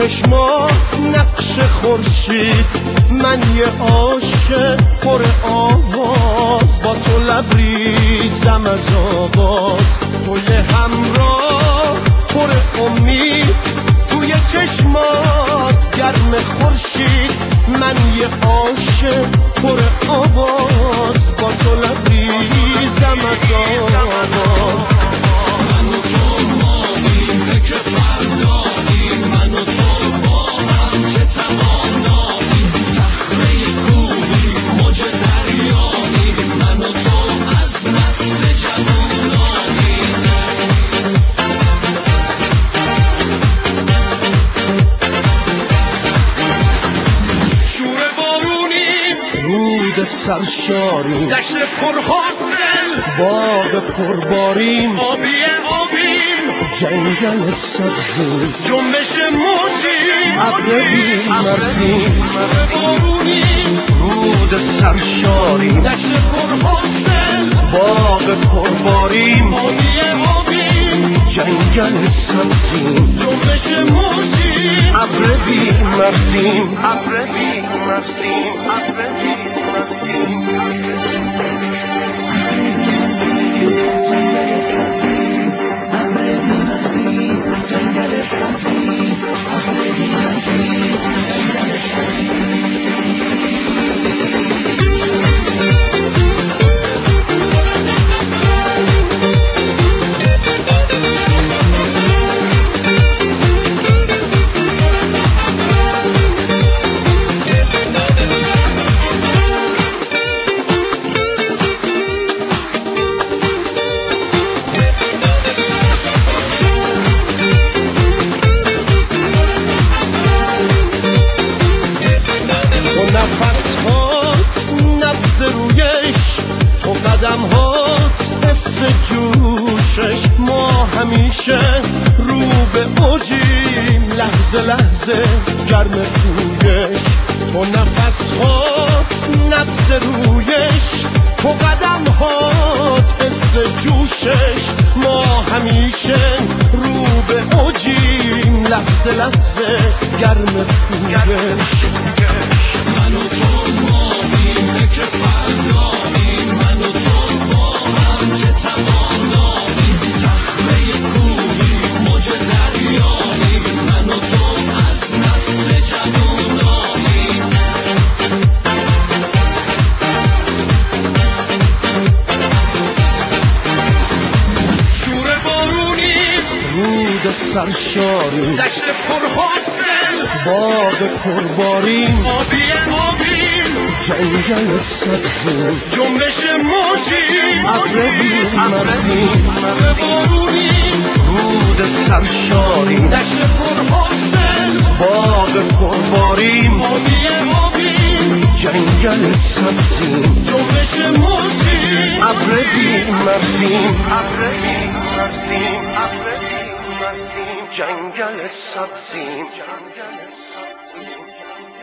چشمات نقش خورشید، من یه عاشق پر آواز، با تو لبریزم از آواز، تو یه همراه پر امید، توی چشمات گرم خورشید، من یه عاشق پر آواز، با تو لبریزم از آواز. من و تو ماییم فکر فرداییم، من و تو با هم چه تواناییم، صخره کوهی موج دریاییم، من و تو از نسل جواناییم. شور بارونیم، رود سرشاریم، دشت پرحاصل، باغ پرباریم، آبی آبیم، جنگل سبزیم، جنبش موجیم، ابر بی‌مرزیم. شور بارونیم، رود سرشاریم، دشت پرحاصل، باغ پرباریم، آبی آبیم، جنگل سبزیم، جنبش موجیم، ابر بی‌مرزیم، ابر بی‌مرزیم، ابر بی‌مرزیم. جنگل سبزی، ابر بی‌مرزی، جنگل سبزی، ابر بی‌مرزی، جنگل سبزی. لحظه گرم پویش، تو نفس‌هات نبض رویش، تو قدم‌هات حس جوشش، ما همیشه رو به اوجیم، لحظه لحظه گرم پویش. من و تو ماییم فکر فرداییم، من و تو با هم چه تواناییم، صخره کوهی موج دریاییم، من و تو از نسل جواناییم. شور بارونیم، رود سرشاریم، دشت پرحاصل، باغ پرباریم، آبی آبیم، جنگل سبزیم، جنبش موجیم، ابر بی‌مرزیم. شور بارونیم، رود سرشاریم، دشت پرحاصل، باغ پرباریم، آبی آبیم، جنگل سبزیم، جنبش موجیم، ابر بی‌مرزیم، ابر بی‌مرزیم، ابر بی‌مرزیم، جنگل سبزیم، جنگل سبزیم.